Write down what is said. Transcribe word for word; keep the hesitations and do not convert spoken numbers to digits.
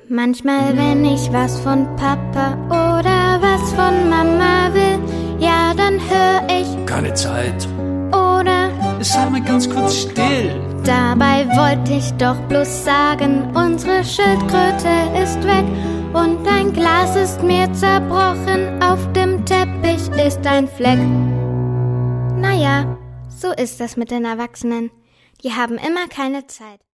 Manchmal, wenn ich was von Papa oder was von Mama will, ja, dann hör ich keine Zeit. Oder sei mal ganz kurz still. Dabei wollte ich doch bloß sagen, unsere Schildkröte ist weg und ein Glas ist mir zerbrochen, auf dem Teppich ist ein Fleck. Naja, so ist das mit den Erwachsenen. Die haben immer keine Zeit.